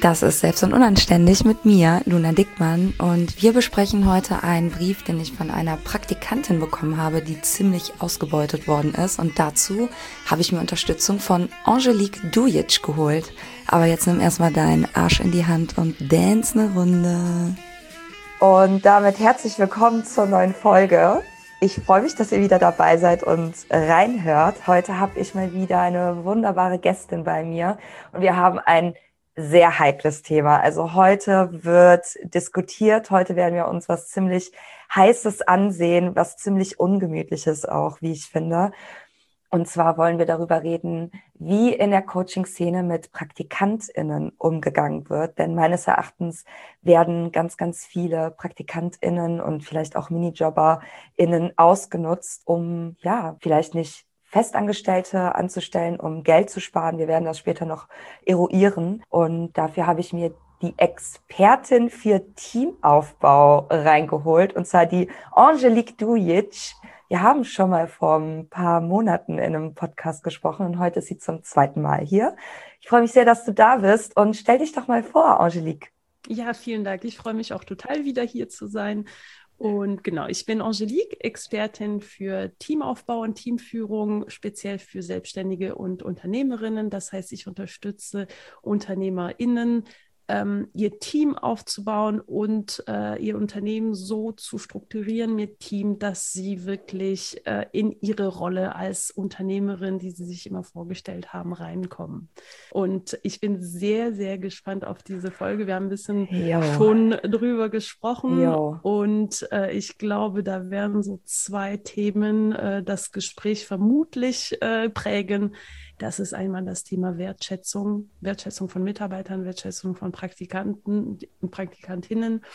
Das ist Selbst und Unanständig mit mir, Luna Dickmann, und wir besprechen heute einen Brief, den ich von einer Praktikantin bekommen habe, die ziemlich ausgebeutet worden ist, und dazu habe ich mir Unterstützung von Angelique Dujic geholt. Aber jetzt nimm erstmal deinen Arsch in die Hand und dance eine Runde. Und damit herzlich willkommen zur neuen Folge. Ich freue mich, dass ihr wieder dabei seid und reinhört. Heute habe ich mal wieder eine wunderbare Gästin bei mir und wir haben ein sehr heikles Thema. Also heute wird diskutiert, heute werden wir uns was ziemlich Heißes ansehen, was ziemlich Ungemütliches auch, wie ich finde. Und zwar wollen wir darüber reden, wie in der Coaching-Szene mit PraktikantInnen umgegangen wird. Denn meines Erachtens werden ganz, ganz viele PraktikantInnen und vielleicht auch MinijobberInnen ausgenutzt, um vielleicht nicht Festangestellte anzustellen, um Geld zu sparen. Wir werden das später noch eruieren. Und dafür habe ich mir die Expertin für Teamaufbau reingeholt, und zwar die Angelique Dujic. Wir haben schon mal vor ein paar Monaten in einem Podcast gesprochen und heute ist sie zum zweiten Mal hier. Ich freue mich sehr, dass du da bist, und stell dich doch mal vor, Angelique. Ja, vielen Dank. Ich freue mich auch total, wieder hier zu sein. Und genau, ich bin Angelique, Expertin für Teamaufbau und Teamführung, speziell für Selbstständige und Unternehmerinnen. Das heißt, ich unterstütze UnternehmerInnen, ihr Team aufzubauen und ihr Unternehmen so zu strukturieren mit Team, dass sie wirklich in ihre Rolle als Unternehmerin, die sie sich immer vorgestellt haben, reinkommen. Und ich bin sehr, sehr gespannt auf diese Folge. Wir haben ein bisschen schon drüber gesprochen und ich glaube, da werden so zwei Themen das Gespräch vermutlich prägen. Das ist einmal das Thema Wertschätzung von Mitarbeitern, Wertschätzung von Praktikanten und Praktikantinnen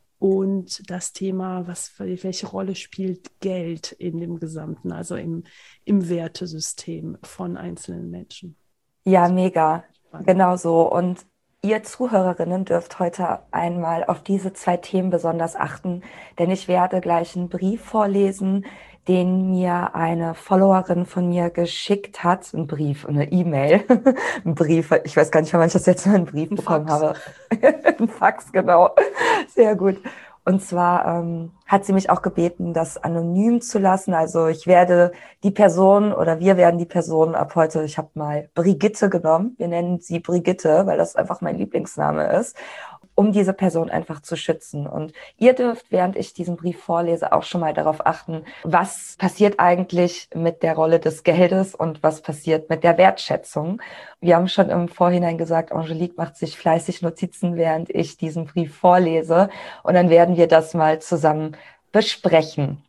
und das Thema, welche Rolle spielt Geld in dem Gesamten, also im Wertesystem von einzelnen Menschen. Ja, mega, genau so. Und ihr Zuhörerinnen dürft heute einmal auf diese zwei Themen besonders achten, denn ich werde gleich einen Brief vorlesen, den mir eine Followerin von mir geschickt hat. Ein Brief, eine E-Mail, ein Brief. Ich weiß gar nicht, wann ich das jetzt mal einen Brief bekommen habe. Ein Fax, genau. Sehr gut. Und zwar hat sie mich auch gebeten, das anonym zu lassen. Also ich werde die Person oder wir werden die Person ab heute, ich habe mal Brigitte genommen. Wir nennen sie Brigitte, weil das einfach mein Lieblingsname ist, um diese Person einfach zu schützen. Und ihr dürft, während ich diesen Brief vorlese, auch schon mal darauf achten, was passiert eigentlich mit der Rolle des Geldes und was passiert mit der Wertschätzung. Wir haben schon im Vorhinein gesagt, Angelique macht sich fleißig Notizen, während ich diesen Brief vorlese. Und dann werden wir das mal zusammen besprechen.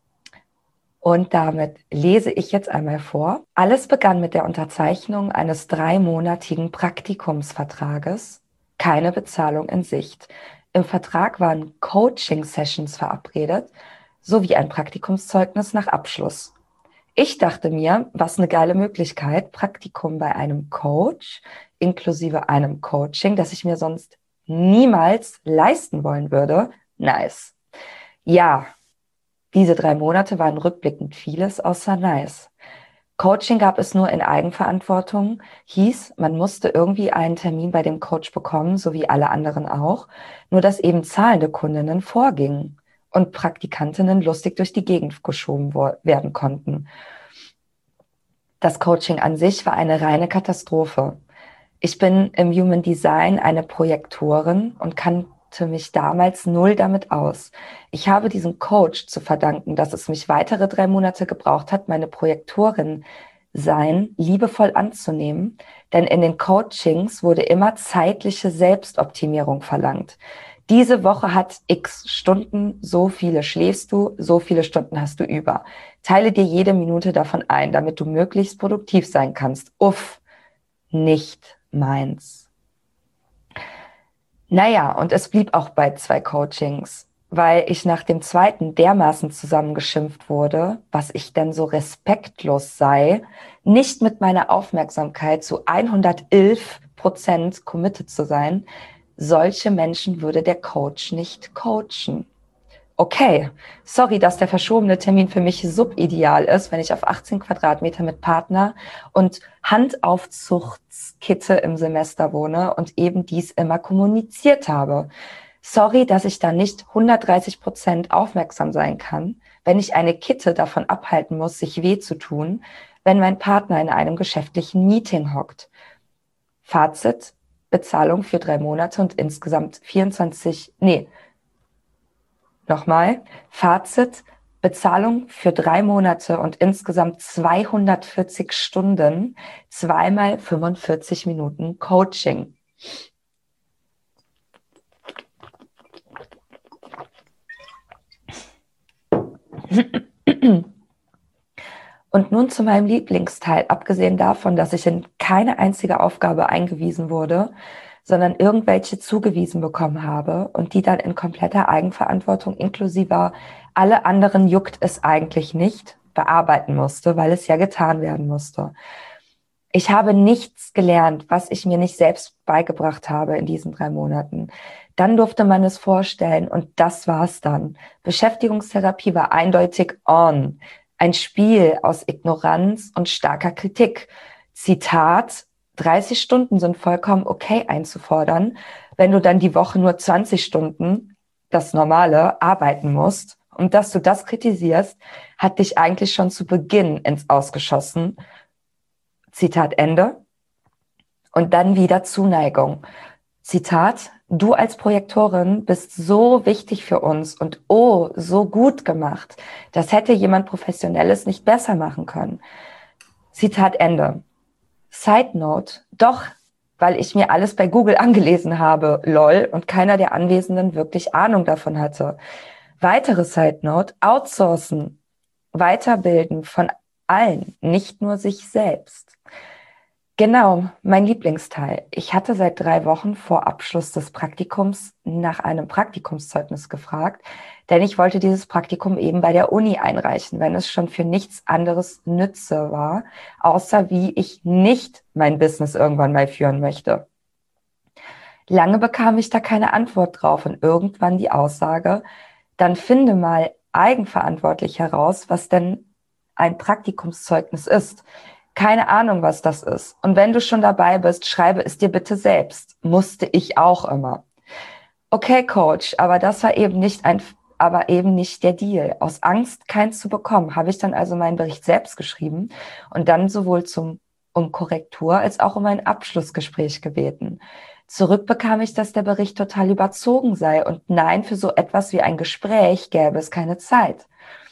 Und damit lese ich jetzt einmal vor. Alles begann mit der Unterzeichnung eines 3-monatigen Praktikumsvertrages. Keine Bezahlung in Sicht. Im Vertrag waren Coaching-Sessions verabredet, sowie ein Praktikumszeugnis nach Abschluss. Ich dachte mir, was eine geile Möglichkeit, Praktikum bei einem Coach, inklusive einem Coaching, das ich mir sonst niemals leisten wollen würde. Nice. Ja, diese 3 Monate waren rückblickend vieles außer nice. Coaching gab es nur in Eigenverantwortung, hieß, man musste irgendwie einen Termin bei dem Coach bekommen, so wie alle anderen auch, nur dass eben zahlende Kundinnen vorgingen und Praktikantinnen lustig durch die Gegend geschoben werden konnten. Das Coaching an sich war eine reine Katastrophe. Ich bin im Human Design eine Projektorin und kannte mich damals null damit aus. Ich habe diesem Coach zu verdanken, dass es mich weitere 3 Monate gebraucht hat, meine Projektorin sein liebevoll anzunehmen, denn in den Coachings wurde immer zeitliche Selbstoptimierung verlangt. Diese Woche hat x Stunden, so viele schläfst du, so viele Stunden hast du über. Teile dir jede Minute davon ein, damit du möglichst produktiv sein kannst. Uff, nicht meins. Naja, und es blieb auch bei 2 Coachings, weil ich nach dem zweiten dermaßen zusammengeschimpft wurde, was ich denn so respektlos sei, nicht mit meiner Aufmerksamkeit zu 111% committed zu sein. Solche Menschen würde der Coach nicht coachen. okay, sorry, dass der verschobene Termin für mich subideal ist, wenn ich auf 18 Quadratmeter mit Partner und Handaufzuchtskitte im Semester wohne und eben dies immer kommuniziert habe. Sorry, dass ich da nicht 130% aufmerksam sein kann, wenn ich eine Kitte davon abhalten muss, sich weh zu tun, wenn mein Partner in einem geschäftlichen Meeting hockt. Fazit, Bezahlung für 3 Monate und insgesamt Fazit, Bezahlung für 3 Monate und insgesamt 240 Stunden, zweimal 45 Minuten Coaching. Und nun zu meinem Lieblingsteil, abgesehen davon, dass ich in keine einzige Aufgabe eingewiesen wurde, sondern irgendwelche zugewiesen bekommen habe und die dann in kompletter Eigenverantwortung inklusive alle anderen juckt es eigentlich nicht bearbeiten musste, weil es ja getan werden musste. Ich habe nichts gelernt, was ich mir nicht selbst beigebracht habe in diesen 3 Monaten. Dann durfte man es vorstellen und das war's dann. Beschäftigungstherapie war eindeutig on. Ein Spiel aus Ignoranz und starker Kritik. Zitat, 30 Stunden sind vollkommen okay einzufordern, wenn du dann die Woche nur 20 Stunden, das Normale, arbeiten musst. Und dass du das kritisierst, hat dich eigentlich schon zu Beginn ins Ausgeschossen. Zitat Ende. Und dann wieder Zuneigung. Zitat, du als Projektorin bist so wichtig für uns und oh, so gut gemacht. Das hätte jemand Professionelles nicht besser machen können. Zitat Ende. Side Note, doch, weil ich mir alles bei Google angelesen habe, lol, und keiner der Anwesenden wirklich Ahnung davon hatte. Weitere Side Note, outsourcen, weiterbilden von allen, nicht nur sich selbst. Genau, mein Lieblingsteil. Ich hatte seit 3 Wochen vor Abschluss des Praktikums nach einem Praktikumszeugnis gefragt, denn ich wollte dieses Praktikum eben bei der Uni einreichen, wenn es schon für nichts anderes Nütze war, außer wie ich nicht mein Business irgendwann mal führen möchte. Lange bekam ich da keine Antwort drauf und irgendwann die Aussage, dann finde mal eigenverantwortlich heraus, was denn ein Praktikumszeugnis ist. Keine Ahnung, was das ist. Und wenn du schon dabei bist, schreibe es dir bitte selbst. Musste ich auch immer. Okay, Coach, aber das war eben nicht der Deal. Aus Angst, keins zu bekommen, habe ich dann also meinen Bericht selbst geschrieben und dann sowohl um Korrektur als auch um ein Abschlussgespräch gebeten. Zurück bekam ich, dass der Bericht total überzogen sei und nein, für so etwas wie ein Gespräch gäbe es keine Zeit.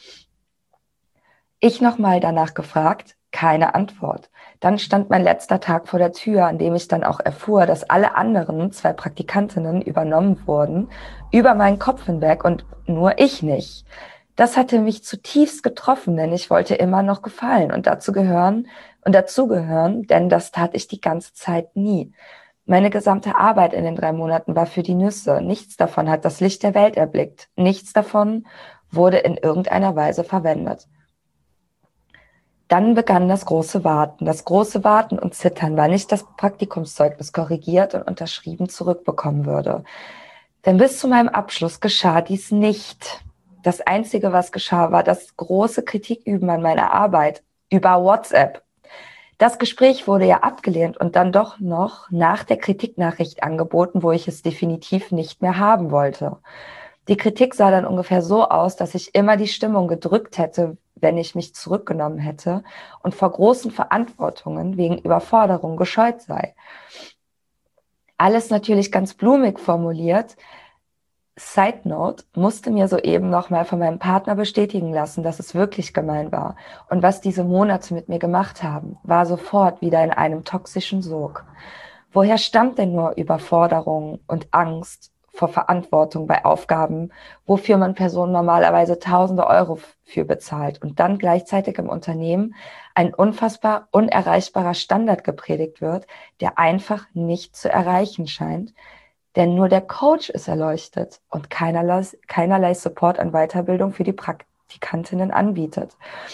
Ich nochmal danach gefragt, keine Antwort. Dann stand mein letzter Tag vor der Tür, an dem ich dann auch erfuhr, dass alle anderen 2 Praktikantinnen übernommen wurden, über meinen Kopf hinweg und nur ich nicht. Das hatte mich zutiefst getroffen, denn ich wollte immer noch gefallen und dazugehören, denn das tat ich die ganze Zeit nie. Meine gesamte Arbeit in den 3 Monaten war für die Nüsse. Nichts davon hat das Licht der Welt erblickt. Nichts davon wurde in irgendeiner Weise verwendet. Dann begann das große Warten. Das große Warten und Zittern, weil ich das Praktikumszeugnis korrigiert und unterschrieben zurückbekommen würde. Denn bis zu meinem Abschluss geschah dies nicht. Das Einzige, was geschah, war das große Kritiküben an meiner Arbeit über WhatsApp. Das Gespräch wurde ja abgelehnt und dann doch noch nach der Kritiknachricht angeboten, wo ich es definitiv nicht mehr haben wollte. Die Kritik sah dann ungefähr so aus, dass ich immer die Stimmung gedrückt hätte, wenn ich mich zurückgenommen hätte und vor großen Verantwortungen wegen Überforderung gescheut sei. Alles natürlich ganz blumig formuliert. Side Note, musste mir soeben nochmal von meinem Partner bestätigen lassen, dass es wirklich gemein war. Und was diese Monate mit mir gemacht haben, war sofort wieder in einem toxischen Sog. Woher stammt denn nur Überforderung und Angst vor Verantwortung bei Aufgaben, wofür man Personen normalerweise tausende Euro für bezahlt und dann gleichzeitig im Unternehmen ein unfassbar unerreichbarer Standard gepredigt wird, der einfach nicht zu erreichen scheint, denn nur der Coach ist erleuchtet und keinerlei Support an Weiterbildung für die Praktikantinnen anbietet.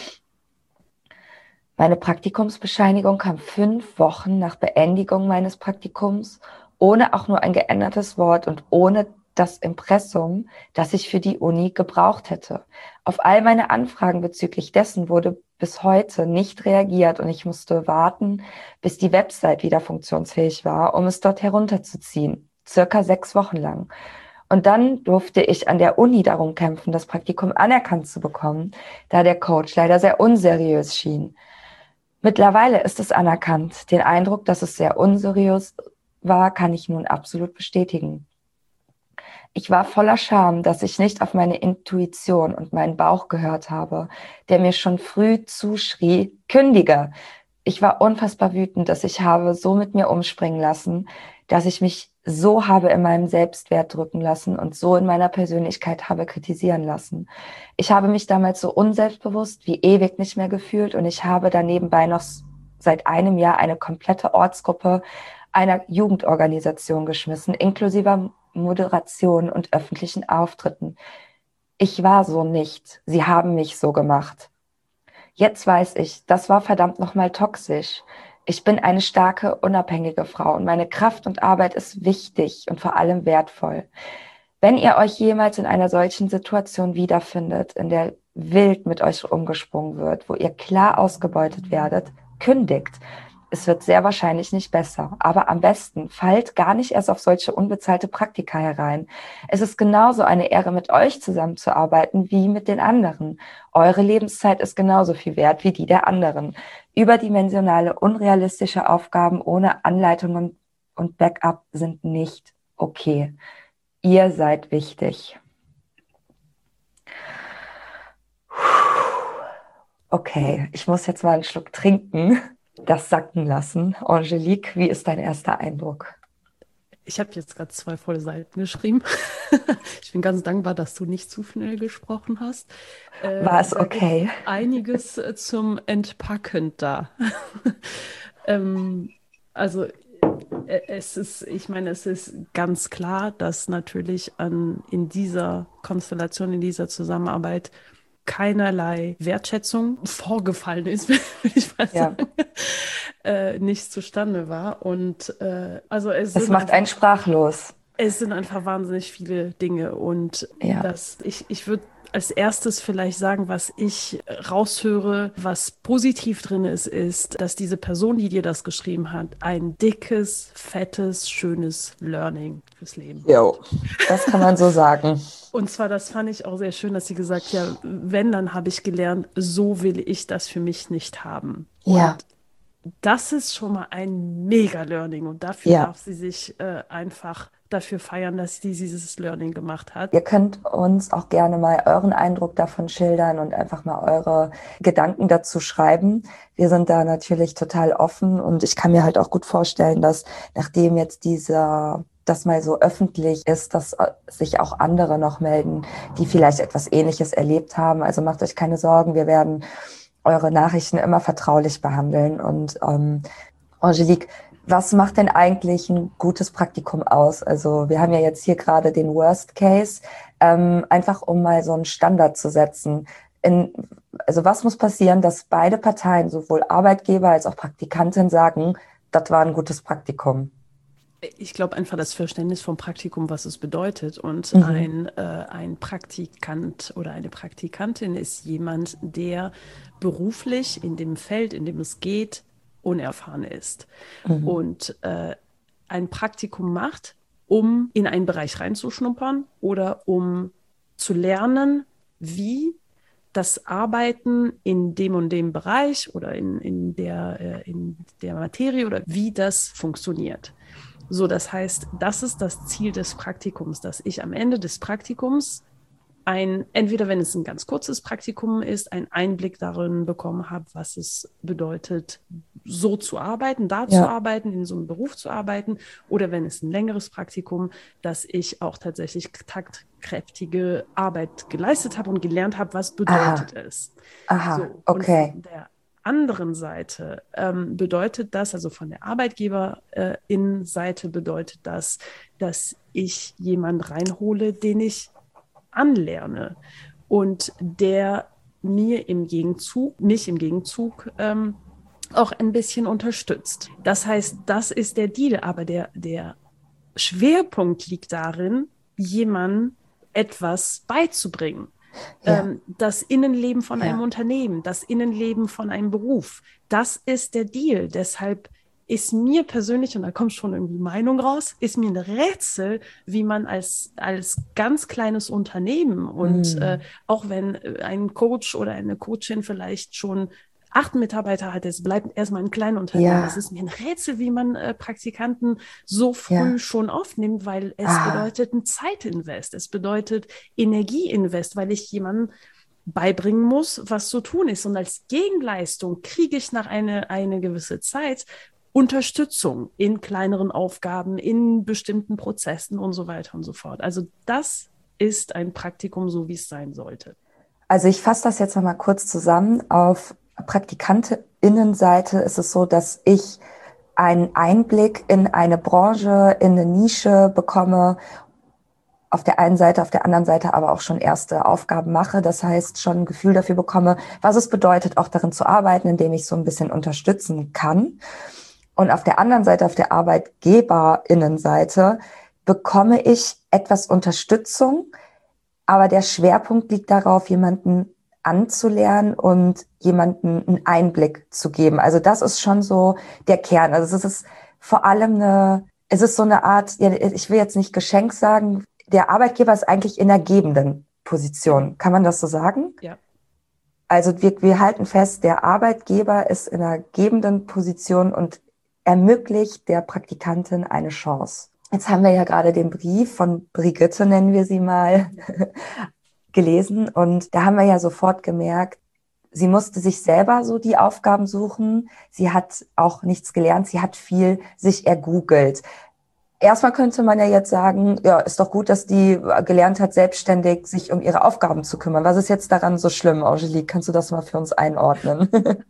Meine Praktikumsbescheinigung kam 5 Wochen nach Beendigung meines Praktikums, ohne auch nur ein geändertes Wort und ohne das Impressum, das ich für die Uni gebraucht hätte. Auf all meine Anfragen bezüglich dessen wurde bis heute nicht reagiert und ich musste warten, bis die Website wieder funktionsfähig war, um es dort herunterzuziehen. Circa 6 Wochen lang. Und dann durfte ich an der Uni darum kämpfen, das Praktikum anerkannt zu bekommen, da der Coach leider sehr unseriös schien. Mittlerweile ist es anerkannt. Den Eindruck, dass es sehr unseriös war, kann ich nun absolut bestätigen. Ich war voller Scham, dass ich nicht auf meine Intuition und meinen Bauch gehört habe, der mir schon früh zuschrie, kündige. Ich war unfassbar wütend, dass ich habe so mit mir umspringen lassen, dass ich mich so habe in meinem Selbstwert drücken lassen und so in meiner Persönlichkeit habe kritisieren lassen. Ich habe mich damals so unselbstbewusst wie ewig nicht mehr gefühlt und ich habe da nebenbei noch seit einem Jahr eine komplette Ortsgruppe einer Jugendorganisation geschmissen, inklusive Moderation und öffentlichen Auftritten. Ich war so nicht. Sie haben mich so gemacht. Jetzt weiß ich, das war verdammt nochmal toxisch. Ich bin eine starke, unabhängige Frau und meine Kraft und Arbeit ist wichtig und vor allem wertvoll. Wenn ihr euch jemals in einer solchen Situation wiederfindet, in der wild mit euch umgesprungen wird, wo ihr klar ausgebeutet werdet, kündigt. Es wird sehr wahrscheinlich nicht besser, aber am besten fallt gar nicht erst auf solche unbezahlte Praktika herein. Es ist genauso eine Ehre, mit euch zusammenzuarbeiten wie mit den anderen. Eure Lebenszeit ist genauso viel wert wie die der anderen. Überdimensionale, unrealistische Aufgaben ohne Anleitungen und Backup sind nicht okay. Ihr seid wichtig. Okay, ich muss jetzt mal einen Schluck trinken, das sacken lassen. Angelique, wie ist dein erster Eindruck? Ich habe jetzt gerade 2 volle Seiten geschrieben. Ich bin ganz dankbar, dass du nicht zu schnell gesprochen hast. War es okay? Einiges zum Entpacken da. Also es ist ganz klar, dass natürlich in dieser Konstellation, in dieser Zusammenarbeit keinerlei Wertschätzung vorgefallen ist, würde ich mal sagen, nicht zustande war. Und also es macht einen sprachlos. Es sind einfach wahnsinnig viele Dinge. Und ich würde als erstes vielleicht sagen, was ich raushöre, was positiv drin ist, dass diese Person, die dir das geschrieben hat, ein dickes, fettes, schönes Learning fürs Leben. Jo, das kann man so sagen. Und zwar, das fand ich auch sehr schön, dass sie gesagt hat, ja, wenn, dann habe ich gelernt, so will ich das für mich nicht haben. Ja. Und das ist schon mal ein Mega-Learning und dafür darf sie sich einfach dafür feiern, dass sie dieses Learning gemacht hat. Ihr könnt uns auch gerne mal euren Eindruck davon schildern und einfach mal eure Gedanken dazu schreiben. Wir sind da natürlich total offen und ich kann mir halt auch gut vorstellen, dass nachdem jetzt das mal so öffentlich ist, dass sich auch andere noch melden, die vielleicht etwas Ähnliches erlebt haben. Also macht euch keine Sorgen, wir werden eure Nachrichten immer vertraulich behandeln. Und Angelique, was macht denn eigentlich ein gutes Praktikum aus? Also wir haben ja jetzt hier gerade den Worst Case, einfach um mal so einen Standard zu setzen. Also was muss passieren, dass beide Parteien, sowohl Arbeitgeber als auch Praktikantin, sagen, das war ein gutes Praktikum? Ich glaube einfach das Verständnis vom Praktikum, was es bedeutet. Und ein Praktikant oder eine Praktikantin ist jemand, der beruflich in dem Feld, in dem es geht, unerfahren ist. Und ein Praktikum macht, um in einen Bereich reinzuschnuppern oder um zu lernen, wie das Arbeiten in dem und dem Bereich oder in der Materie oder wie das funktioniert. So, das heißt, das ist das Ziel des Praktikums, dass ich am Ende des Praktikums entweder wenn es ein ganz kurzes Praktikum ist, einen Einblick darin bekommen habe, was es bedeutet, so zu arbeiten, zu arbeiten, in so einem Beruf zu arbeiten, oder wenn es ein längeres Praktikum, dass ich auch tatsächlich taktkräftige Arbeit geleistet habe und gelernt habe, was bedeutet es. So, okay. Und von der anderen Seite bedeutet das, also von der Arbeitgeberinnenseite bedeutet das, dass ich jemanden reinhole, den ich anlerne und der mich im Gegenzug auch ein bisschen unterstützt. Das heißt, das ist der Deal, aber der Schwerpunkt liegt darin, jemandem etwas beizubringen. Ja. Das Innenleben von einem Unternehmen, das Innenleben von einem Beruf, das ist der Deal. Deshalb ist mir persönlich, und da kommt schon irgendwie Meinung raus, ist mir ein Rätsel, wie man als ganz kleines Unternehmen und auch wenn ein Coach oder eine Coachin vielleicht schon 8 Mitarbeiter hat, es bleibt erstmal ein Kleinunternehmen. Ja. Es ist mir ein Rätsel, wie man Praktikanten so früh schon aufnimmt, weil es bedeutet ein Zeitinvest, es bedeutet Energieinvest, weil ich jemanden beibringen muss, was zu tun ist. Und als Gegenleistung kriege ich nach eine gewisse Zeit Unterstützung in kleineren Aufgaben, in bestimmten Prozessen und so weiter und so fort. Also das ist ein Praktikum, so wie es sein sollte. Also ich fasse das jetzt nochmal kurz zusammen. Auf PraktikantenInnenseite ist es so, dass ich einen Einblick in eine Branche, in eine Nische bekomme, auf der einen Seite, auf der anderen Seite aber auch schon erste Aufgaben mache. Das heißt, schon ein Gefühl dafür bekomme, was es bedeutet, auch darin zu arbeiten, indem ich so ein bisschen unterstützen kann. Und auf der anderen Seite, auf der ArbeitgeberInnenseite, bekomme ich etwas Unterstützung, aber der Schwerpunkt liegt darauf, jemanden anzulernen und jemanden einen Einblick zu geben. Also das ist schon so der Kern. Also es ist vor allem es ist so eine Art, ich will jetzt nicht Geschenk sagen, der Arbeitgeber ist eigentlich in einer gebenden Position. Kann man das so sagen? Ja. Also wir halten fest, der Arbeitgeber ist in einer gebenden Position und ermöglicht der Praktikantin eine Chance. Jetzt haben wir ja gerade den Brief von Brigitte, nennen wir sie mal, gelesen. Und da haben wir ja sofort gemerkt, sie musste sich selber so die Aufgaben suchen. Sie hat auch nichts gelernt. Sie hat viel sich ergoogelt. Erstmal könnte man ja jetzt sagen, ja, ist doch gut, dass die gelernt hat, selbstständig sich um ihre Aufgaben zu kümmern. Was ist jetzt daran so schlimm, Angelique? Kannst du das mal für uns einordnen?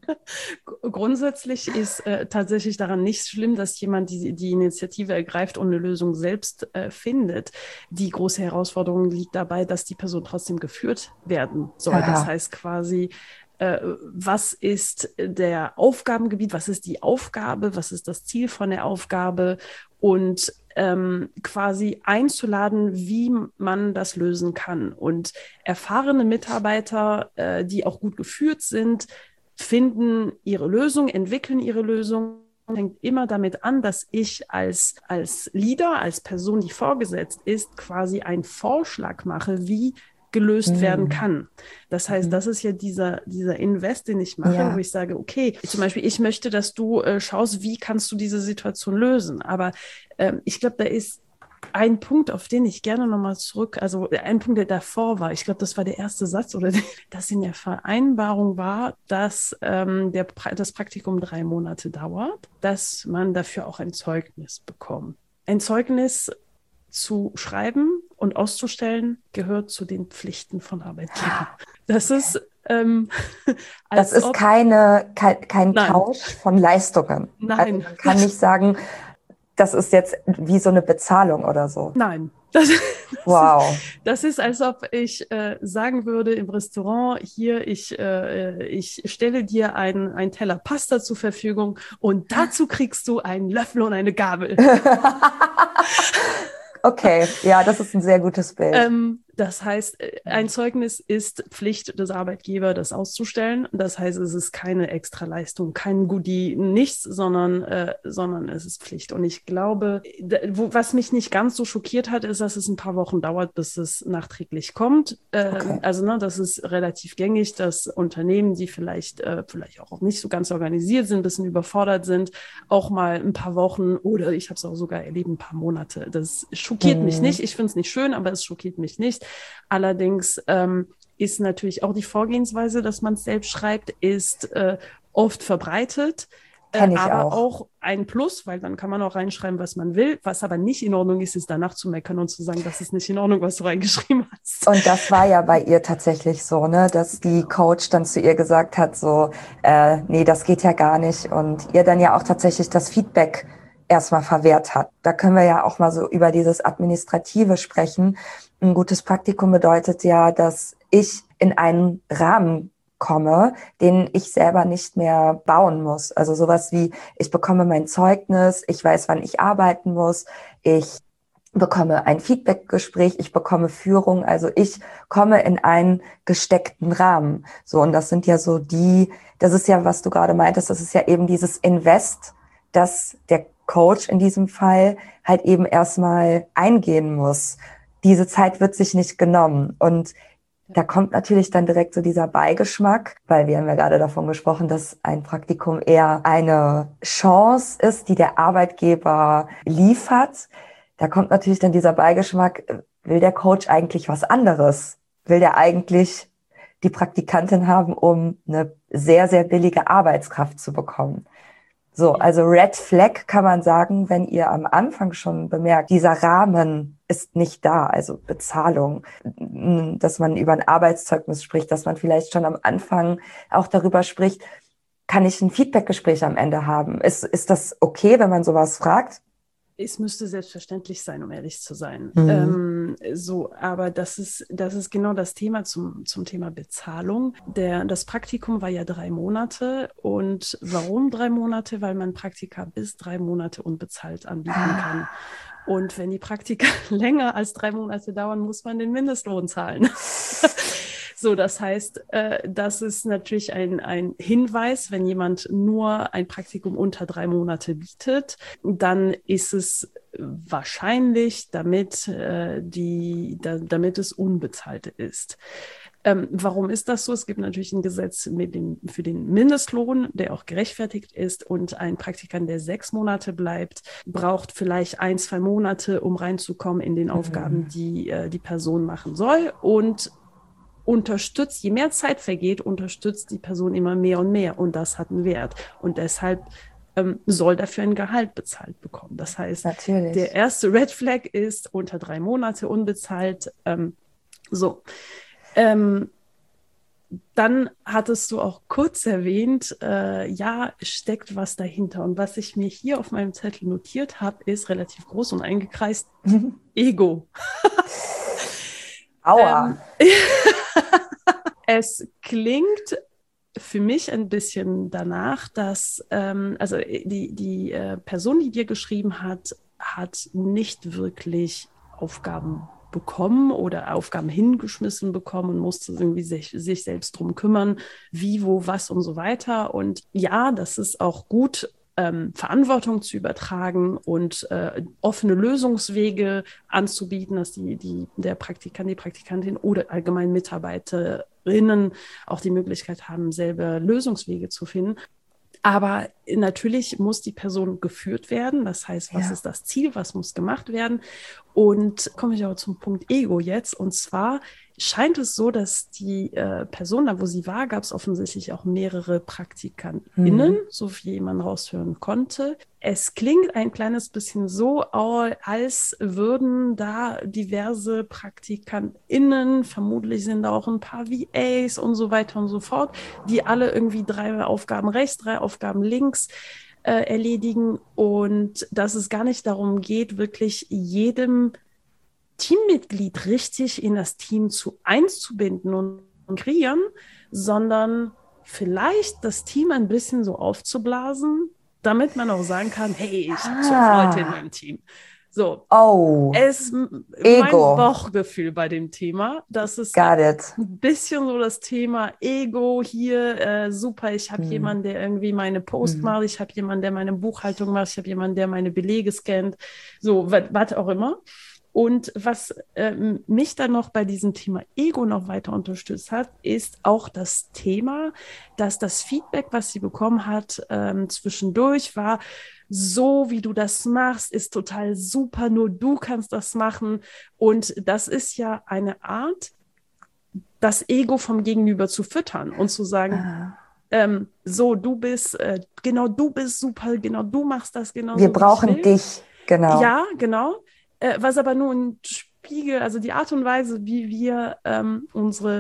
Grundsätzlich ist tatsächlich daran nichts schlimm, dass jemand die Initiative ergreift und eine Lösung selbst findet. Die große Herausforderung liegt dabei, dass die Person trotzdem geführt werden soll. Aha. Das heißt quasi, was ist der Aufgabengebiet, was ist die Aufgabe, was ist das Ziel von der Aufgabe und quasi einzuladen, wie man das lösen kann. Und erfahrene Mitarbeiter, die auch gut geführt sind, finden ihre Lösung, entwickeln ihre Lösung. Fängt immer damit an, dass ich als Leader, als Person, die vorgesetzt ist, quasi einen Vorschlag mache, wie gelöst werden kann. Das heißt, das ist ja dieser Invest, den ich mache, wo ich sage, okay, zum Beispiel, ich möchte, dass du schaust, wie kannst du diese Situation lösen. Aber ich glaube, da ist ein Punkt, auf den ich gerne nochmal also ein Punkt, der davor war, ich glaube, das war der erste Satz, oder dass in der Vereinbarung war, dass das Praktikum 3 Monate dauert, dass man dafür auch ein Zeugnis bekommt. Ein Zeugnis zu schreiben und auszustellen, gehört zu den Pflichten von Arbeitgebern. Das ist das ist kein Tausch von Leistungen. Nein. Also man kann nicht sagen, das ist jetzt wie so eine Bezahlung oder so. Nein. Das ist, als ob ich sagen würde im Restaurant, hier, ich stelle dir einen Teller Pasta zur Verfügung und dazu kriegst du einen Löffel und eine Gabel. Okay, ja, das ist ein sehr gutes Bild. Das heißt, ein Zeugnis ist Pflicht des Arbeitgebers, das auszustellen. Das heißt, es ist keine Extraleistung, kein Goodie, nichts, sondern es ist Pflicht. Und ich glaube, was mich nicht ganz so schockiert hat, ist, dass es ein paar Wochen dauert, bis es nachträglich kommt. Okay. Also das ist relativ gängig, dass Unternehmen, die vielleicht auch nicht so ganz organisiert sind, ein bisschen überfordert sind, auch mal ein paar Wochen oder ich habe es auch sogar erlebt, ein paar Monate. Das schockiert mich nicht. Ich finde es nicht schön, aber es schockiert mich nicht. Allerdings ist natürlich auch die Vorgehensweise, dass man es selbst schreibt, ist oft verbreitet. Aber auch ein Plus, weil dann kann man auch reinschreiben, was man will. Was aber nicht in Ordnung ist, ist danach zu meckern und zu sagen, das ist nicht in Ordnung, was du reingeschrieben hast. Und das war ja bei ihr tatsächlich so, ne, dass die Coach dann zu ihr gesagt hat, so, nee, das geht ja gar nicht. Und ihr dann ja auch tatsächlich das Feedback erstmal verwehrt hat. Da können wir ja auch mal so über dieses Administrative sprechen. Ein gutes Praktikum bedeutet ja, dass ich in einen Rahmen komme, den ich selber nicht mehr bauen muss. Also sowas wie, ich bekomme mein Zeugnis, ich weiß, wann ich arbeiten muss, ich bekomme ein Feedbackgespräch, ich bekomme Führung, also ich komme in einen gesteckten Rahmen. So, und das sind ja so das ist ja, was du gerade meintest, das ist ja eben dieses Invest, das der Coach in diesem Fall halt eben erstmal eingehen muss. Diese Zeit wird sich nicht genommen. Und da kommt natürlich dann direkt so dieser Beigeschmack, weil wir haben ja gerade davon gesprochen, dass ein Praktikum eher eine Chance ist, die der Arbeitgeber liefert. Da kommt natürlich dann dieser Beigeschmack, will der Coach eigentlich was anderes? Will der eigentlich die Praktikantin haben, um eine sehr, sehr billige Arbeitskraft zu bekommen? So, also Red Flag kann man sagen, wenn ihr am Anfang schon bemerkt, dieser Rahmen ist nicht da, also Bezahlung, dass man über ein Arbeitszeugnis spricht, dass man vielleicht schon am Anfang auch darüber spricht, kann ich ein Feedbackgespräch am Ende haben? Ist das okay, wenn man sowas fragt? Es müsste selbstverständlich sein, um ehrlich zu sein. Mhm. Aber das ist genau das Thema zum Thema Bezahlung. Das Praktikum war ja 3 Monate. Und warum 3 Monate? Weil man Praktika bis 3 Monate unbezahlt anbieten kann. Und wenn die Praktika länger als 3 Monate dauern, muss man den Mindestlohn zahlen. So, das heißt, das ist natürlich ein Hinweis, wenn jemand nur ein Praktikum unter 3 Monate bietet, dann ist es wahrscheinlich, damit es unbezahlt ist. Warum ist das so? Es gibt natürlich ein Gesetz für den Mindestlohn, der auch gerechtfertigt ist, und ein Praktikant, der 6 Monate bleibt, braucht vielleicht 1, 2 Monate, um reinzukommen in den Aufgaben, die die Person machen soll, und je mehr Zeit vergeht, unterstützt die Person immer mehr und mehr, und das hat einen Wert, und deshalb soll dafür ein Gehalt bezahlt bekommen. Das heißt, Natürlich. Der erste Red Flag ist unter 3 Monate unbezahlt. Dann hattest du auch kurz erwähnt, ja, steckt was dahinter. Und was ich mir hier auf meinem Zettel notiert habe, ist relativ groß und eingekreist: Ego. Aua. Es klingt für mich ein bisschen danach, dass also die Person, die dir geschrieben hat, hat nicht wirklich Aufgaben bekommen oder Aufgaben hingeschmissen bekommen und musste irgendwie sich selbst drum kümmern, wie, wo, was und so weiter. Und ja, das ist auch gut, Verantwortung zu übertragen und offene Lösungswege anzubieten, dass der Praktikant, die Praktikantin oder allgemein Mitarbeiterinnen auch die Möglichkeit haben, selber Lösungswege zu finden. Aber natürlich muss die Person geführt werden. Das heißt, was ist das Ziel? Was muss gemacht werden? Und komme ich aber zum Punkt Ego jetzt. Und zwar scheint es so, dass die Person, da wo sie war, gab es offensichtlich auch mehrere PraktikantInnen, so wie man raushören konnte. Es klingt ein kleines bisschen so, als würden da diverse PraktikantInnen, vermutlich sind da auch ein paar VAs und so weiter und so fort, die alle irgendwie 3 Aufgaben rechts, 3 Aufgaben links erledigen, und dass es gar nicht darum geht, wirklich jedem Teammitglied richtig in das Team einzubinden und kreieren, sondern vielleicht das Team ein bisschen so aufzublasen, damit man auch sagen kann, hey, ich habe 12 Leute in meinem Team. So, mein Bauchgefühl bei dem Thema, das ist ein bisschen so das Thema Ego hier. Super, ich habe jemanden, der irgendwie meine Post macht, ich habe jemanden, der meine Buchhaltung macht, ich habe jemanden, der meine Belege scannt, so, was auch immer. Und was mich dann noch bei diesem Thema Ego noch weiter unterstützt hat, ist auch das Thema, dass das Feedback, was sie bekommen hat, zwischendurch war: So wie du das machst, ist total super, nur du kannst das machen. Und das ist ja eine Art, das Ego vom Gegenüber zu füttern und zu sagen, so, du bist super, genau, du machst das genau. Wir brauchen dich, genau. Ja, genau. Was aber nur ein Spiegel, also die Art und Weise, wie wir unsere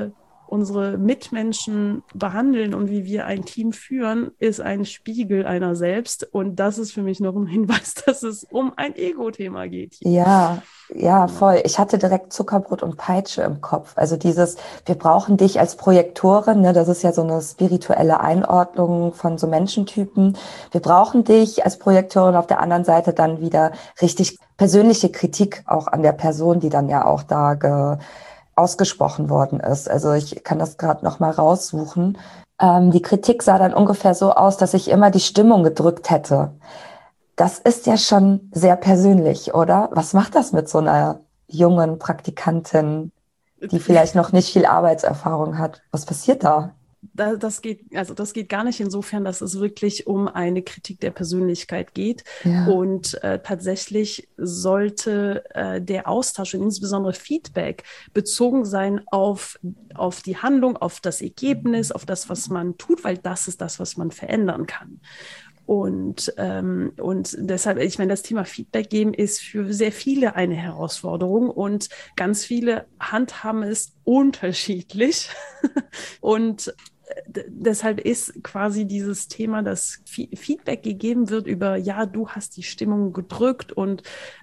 unsere Mitmenschen behandeln und wie wir ein Team führen, ist ein Spiegel einer selbst. Und das ist für mich noch ein Hinweis, dass es um ein Ego-Thema geht. Ja, ja, voll. Ich hatte direkt Zuckerbrot und Peitsche im Kopf. Also dieses, wir brauchen dich als Projektorin, ne, das ist ja so eine spirituelle Einordnung von so Menschentypen. Wir brauchen dich als Projektorin, auf der anderen Seite dann wieder richtig persönliche Kritik auch an der Person, die dann ja auch da ausgesprochen worden ist. Also ich kann das gerade noch mal raussuchen. Die Kritik sah dann ungefähr so aus, dass ich immer die Stimmung gedrückt hätte. Das ist ja schon sehr persönlich, oder? Was macht das mit so einer jungen Praktikantin, die vielleicht noch nicht viel Arbeitserfahrung hat? Was passiert da? Das geht gar nicht insofern, dass es wirklich um eine Kritik der Persönlichkeit geht. Ja. Und tatsächlich sollte der Austausch und insbesondere Feedback bezogen sein auf die Handlung, auf das Ergebnis, auf das, was man tut, weil das ist das, was man verändern kann. Und deshalb, ich meine, das Thema Feedback geben ist für sehr viele eine Herausforderung und ganz viele handhaben es unterschiedlich. Und deshalb ist quasi dieses Thema, dass Feedback gegeben wird über, ja, du hast die Stimmung gedrückt und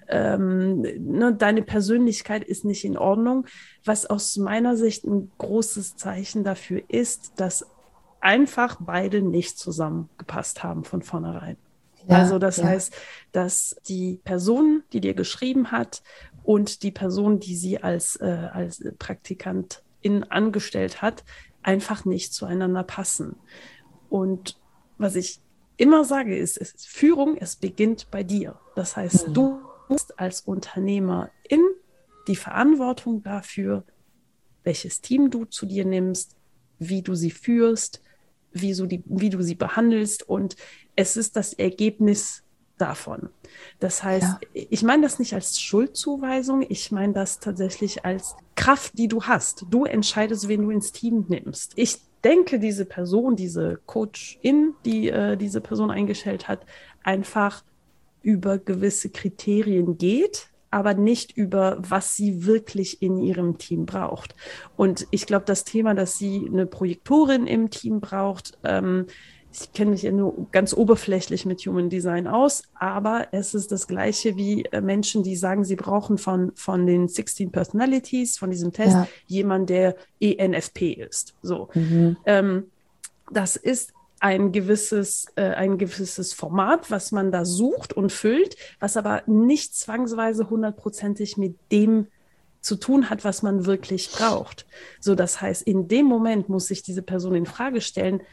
deine Persönlichkeit ist nicht in Ordnung, was aus meiner Sicht ein großes Zeichen dafür ist, dass einfach beide nicht zusammengepasst haben von vornherein. Ja, also das heißt, dass die Person, die dir geschrieben hat und die Person, die sie als Praktikantin angestellt hat, einfach nicht zueinander passen. Und was ich immer sage, ist Führung, es beginnt bei dir. Das heißt, du hast als Unternehmerin die Verantwortung dafür, welches Team du zu dir nimmst, wie du sie führst, wie du sie behandelst, und es ist das Ergebnis davon. Das heißt, ich meine das nicht als Schuldzuweisung, ich meine das tatsächlich als Kraft, die du hast. Du entscheidest, wen du ins Team nimmst. Ich denke, diese Person, diese Coachin, die diese Person eingestellt hat, einfach über gewisse Kriterien geht, aber nicht über, was sie wirklich in ihrem Team braucht. Und ich glaube, das Thema, dass sie eine Projektorin im Team braucht, ich kenne mich ja nur ganz oberflächlich mit Human Design aus, aber es ist das Gleiche wie Menschen, die sagen, sie brauchen von den 16 Personalities, von diesem Test, jemand, der ENFP ist. So. Das ist ein gewisses Format, was man da sucht und füllt, was aber nicht zwangsweise 100%ig mit dem zu tun hat, was man wirklich braucht. So, das heißt, in dem Moment muss sich diese Person in Frage stellen,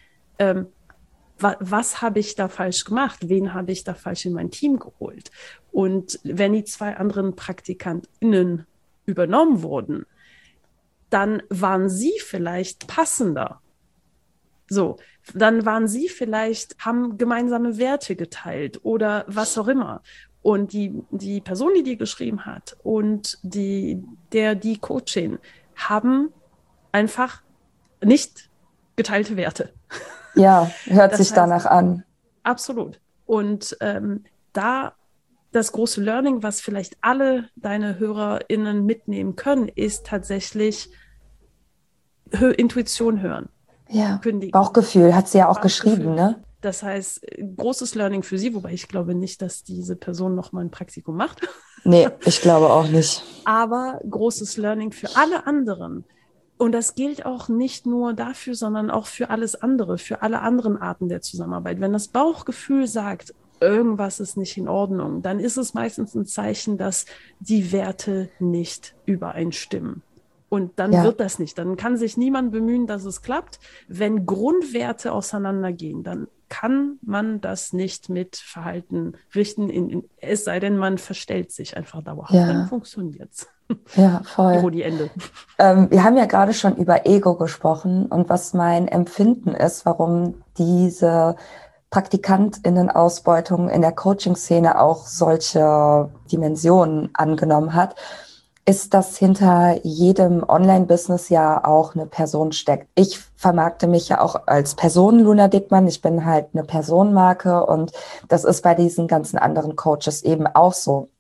was habe ich da falsch gemacht? Wen habe ich da falsch in mein Team geholt? Und wenn die 2 anderen PraktikantInnen übernommen wurden, dann waren sie vielleicht passender. So, dann waren sie vielleicht, haben gemeinsame Werte geteilt oder was auch immer. Und die Person, die dir geschrieben hat und die Coachin haben einfach nicht geteilte Werte. Ja, hört sich danach an. Absolut. Und da das große Learning, was vielleicht alle deine HörerInnen mitnehmen können, ist tatsächlich Intuition hören. Ja, Bauchgefühl, hat sie ja auch geschrieben, ne? Das heißt, großes Learning für sie, wobei ich glaube nicht, dass diese Person nochmal ein Praktikum macht. Nee, ich glaube auch nicht. Aber großes Learning für alle anderen. Und das gilt auch nicht nur dafür, sondern auch für alles andere, für alle anderen Arten der Zusammenarbeit. Wenn das Bauchgefühl sagt, irgendwas ist nicht in Ordnung, dann ist es meistens ein Zeichen, dass die Werte nicht übereinstimmen. Und dann wird das nicht. Dann kann sich niemand bemühen, dass es klappt. Wenn Grundwerte auseinandergehen, dann kann man das nicht mit Verhalten richten, es sei denn, man verstellt sich einfach dauerhaft. Dann funktioniert es. Ja, voll. Ironie Ende. Wir haben ja gerade schon über Ego gesprochen und was mein Empfinden ist, warum diese PraktikantInnen-Ausbeutung in der Coaching-Szene auch solche Dimensionen angenommen hat, ist, dass hinter jedem Online-Business ja auch eine Person steckt. Ich vermarkte mich ja auch als Person, Luna Dickmann. Ich bin halt eine Personenmarke und das ist bei diesen ganzen anderen Coaches eben auch so.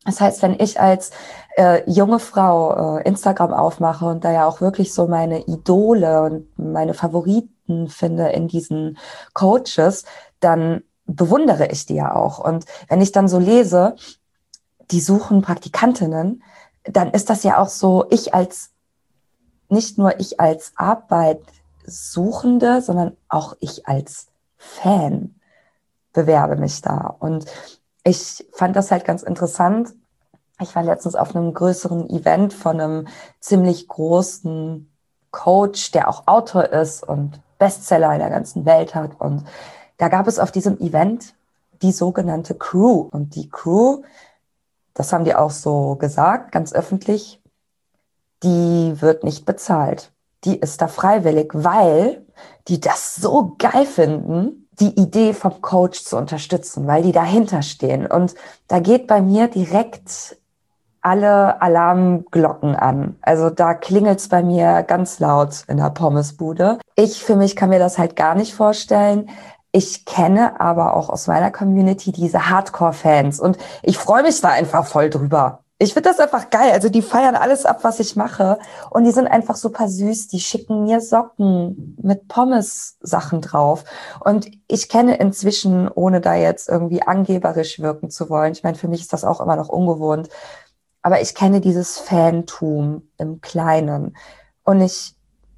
Das heißt, wenn ich als junge Frau Instagram aufmache und da ja auch wirklich so meine Idole und meine Favoriten finde in diesen Coaches, dann bewundere ich die ja auch. Und wenn ich dann so lese, die suchen Praktikantinnen, dann ist das ja auch so, nicht nur ich als Arbeitssuchende, sondern auch ich als Fan bewerbe mich da. Und ich fand das halt ganz interessant. Ich war letztens auf einem größeren Event von einem ziemlich großen Coach, der auch Autor ist und Bestseller in der ganzen Welt hat. Und da gab es auf diesem Event die sogenannte Crew. Und die Crew, das haben die auch so gesagt, ganz öffentlich, die wird nicht bezahlt. Die ist da freiwillig, weil die das so geil finden, die Idee vom Coach zu unterstützen, weil die dahinter stehen. Und da geht bei mir direkt alle Alarmglocken an. Also da klingelt's bei mir ganz laut in der Pommesbude. Ich für mich kann mir das halt gar nicht vorstellen. Ich kenne aber auch aus meiner Community diese Hardcore-Fans und ich freue mich da einfach voll drüber. Ich finde das einfach geil. Also die feiern alles ab, was ich mache und die sind einfach super süß. Die schicken mir Socken mit Pommes-Sachen drauf. Und ich kenne inzwischen, ohne da jetzt irgendwie angeberisch wirken zu wollen, ich meine, für mich ist das auch immer noch ungewohnt, aber ich kenne dieses Fantum im Kleinen. Und ich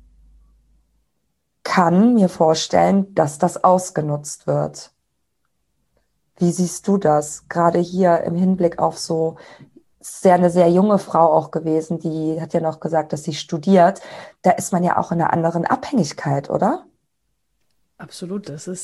kann mir vorstellen, dass das ausgenutzt wird. Wie siehst du das? Gerade hier im Hinblick auf so eine sehr junge Frau auch gewesen, die hat ja noch gesagt, dass sie studiert. Da ist man ja auch in einer anderen Abhängigkeit, oder? Absolut, das ist,